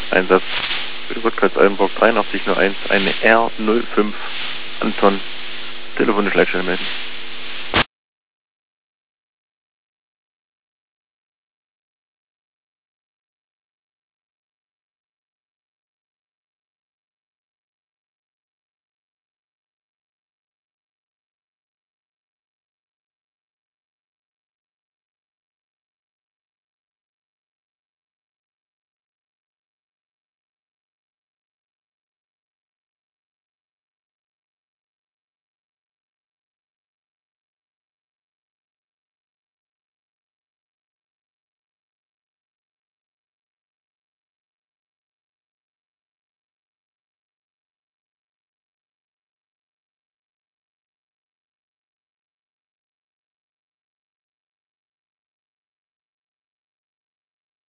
Einsatz für die Rückkreuz Oldenburg 8301, eine R05 Anton, telefonisch Leitstelle melden.